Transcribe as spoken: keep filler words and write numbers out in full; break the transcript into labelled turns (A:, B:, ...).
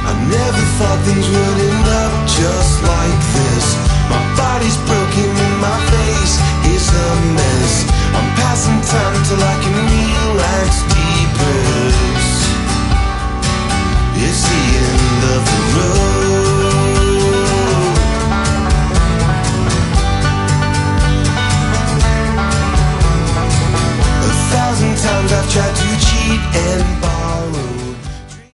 A: I never thought things would end up just like this. My body's broken.